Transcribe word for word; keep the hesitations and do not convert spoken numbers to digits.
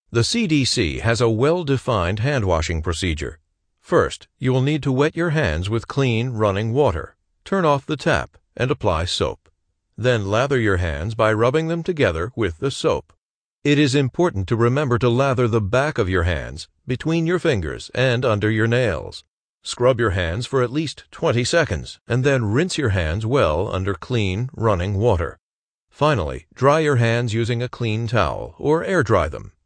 The C D C has a well-defined hand-washing procedure. First, you will need to wet your hands with clean, running water. Turn off the tap and apply soap. Then lather your hands by rubbing them together with the soap. It is important to remember to lather the back of your hands, between your fingers, and under your nails. Scrub your hands for at least twenty seconds, and then rinse your hands well under clean, running water. Finally, dry your hands using a clean towel or air dry them.